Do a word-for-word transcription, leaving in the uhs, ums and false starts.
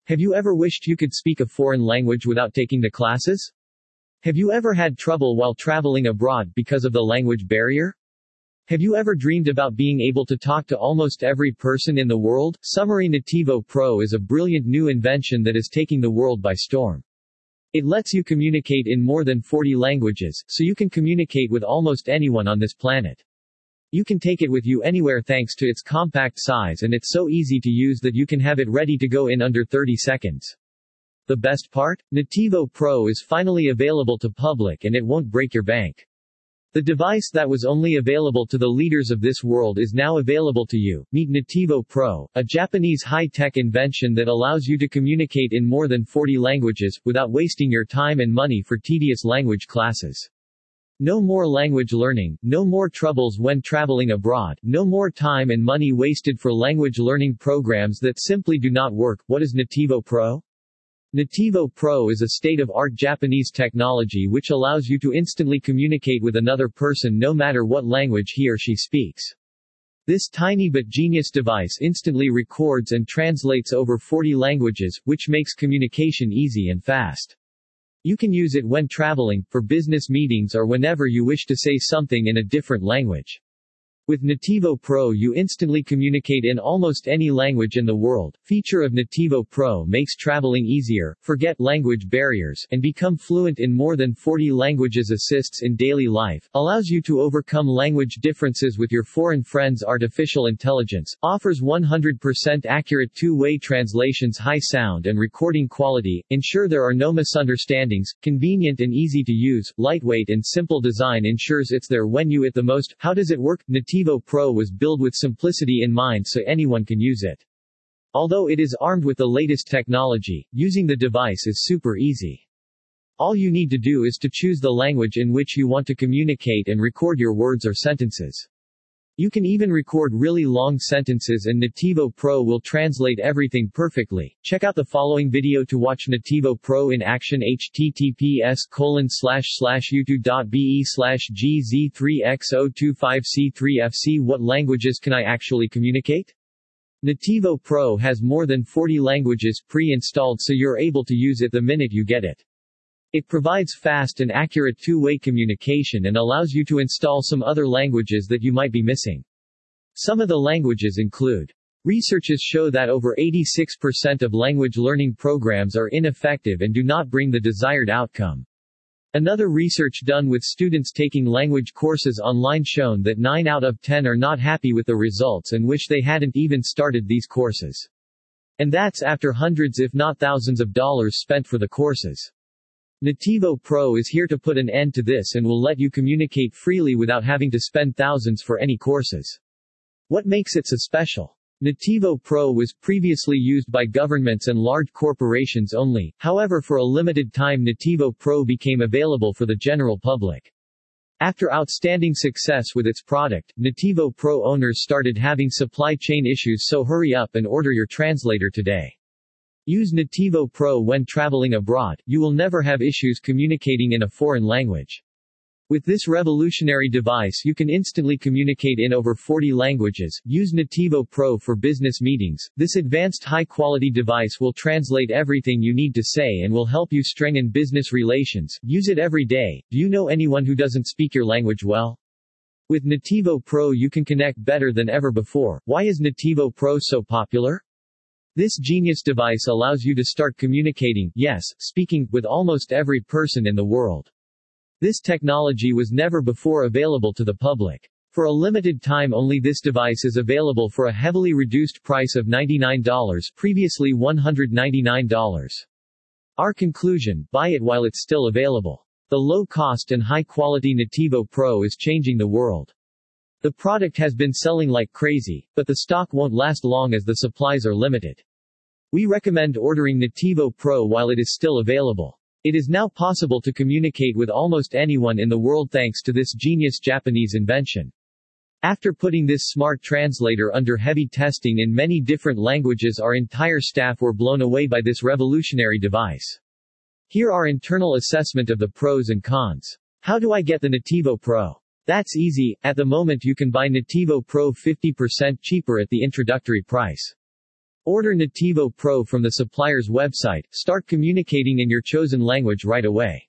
Have you ever wished you could speak a foreign language without taking the classes? Have you ever had trouble while traveling abroad because of the language barrier? Have you ever dreamed about being able to talk to almost every person in the world? Summary: Nativo Pro is a brilliant new invention that is taking the world by storm. It lets you communicate in more than forty languages, so you can communicate with almost anyone on this planet. You can take it with you anywhere thanks to its compact size, and it's so easy to use that you can have it ready to go in under thirty seconds. The best part? Nativo Pro is finally available to public and it won't break your bank. The device that was only available to the leaders of this world is now available to you. Meet Nativo Pro, a Japanese high-tech invention that allows you to communicate in more than forty languages, without wasting your time and money for tedious language classes. No more language learning, no more troubles when traveling abroad, no more time and money wasted for language learning programs that simply do not work. What is Nativo Pro? Nativo Pro is a state-of-art Japanese technology which allows you to instantly communicate with another person no matter what language he or she speaks. This tiny but genius device instantly records and translates over forty languages, which makes communication easy and fast. You can use it when traveling, for business meetings, or whenever you wish to say something in a different language. With Nativo Pro you instantly communicate in almost any language in the world. Feature of Nativo Pro makes traveling easier, forget language barriers, and become fluent in more than forty languages. Assists in daily life, allows you to overcome language differences with your foreign friends. Artificial intelligence, offers one hundred percent accurate two-way translations. High sound and recording quality, ensure there are no misunderstandings. Convenient and easy to use, lightweight and simple design ensures it's there when you it the most. How does it work? Nativo Nativo Pro was built with simplicity in mind so anyone can use it. Although it is armed with the latest technology, using the device is super easy. All you need to do is to choose the language in which you want to communicate and record your words or sentences. You can even record really long sentences and Nativo Pro will translate everything perfectly. Check out the following video to watch Nativo Pro in action. https colon slash slash youtube.be slash gz3x025c3fc. What languages can I actually communicate? Nativo Pro has more than forty languages pre-installed so you're able to use it the minute you get it. It provides fast and accurate two-way communication and allows you to install some other languages that you might be missing. Some of the languages include. Researches show that over eighty-six percent of language learning programs are ineffective and do not bring the desired outcome. Another research done with students taking language courses online shown that nine out of ten are not happy with the results and wish they hadn't even started these courses. And that's after hundreds if not thousands of dollars spent for the courses. Nativo Pro is here to put an end to this and will let you communicate freely without having to spend thousands for any courses. What makes it so special? Nativo Pro was previously used by governments and large corporations only, however for a limited time Nativo Pro became available for the general public. After outstanding success with its product, Nativo Pro owners started having supply chain issues, so hurry up and order your translator today. Use Nativo Pro when traveling abroad, you will never have issues communicating in a foreign language. With this revolutionary device you can instantly communicate in over forty languages. Use Nativo Pro for business meetings. This advanced high-quality device will translate everything you need to say and will help you strengthen business relations. Use it every day. Do you know anyone who doesn't speak your language well? With Nativo Pro you can connect better than ever before. Why is Nativo Pro so popular? This genius device allows you to start communicating, yes, speaking, with almost every person in the world. This technology was never before available to the public. For a limited time only this device is available for a heavily reduced price of ninety-nine dollars, previously one hundred ninety-nine dollars. Our conclusion: buy it while it's still available. The low cost and high quality Nativo Pro is changing the world. The product has been selling like crazy, but the stock won't last long as the supplies are limited. We recommend ordering Nativo Pro while it is still available. It is now possible to communicate with almost anyone in the world thanks to this genius Japanese invention. After putting this smart translator under heavy testing in many different languages, our entire staff were blown away by this revolutionary device. Here are internal assessment of the pros and cons. How do I get the Nativo Pro? That's easy. At the moment you can buy Nativo Pro fifty percent cheaper at the introductory price. Order Nativo Pro from the supplier's website, start communicating in your chosen language right away.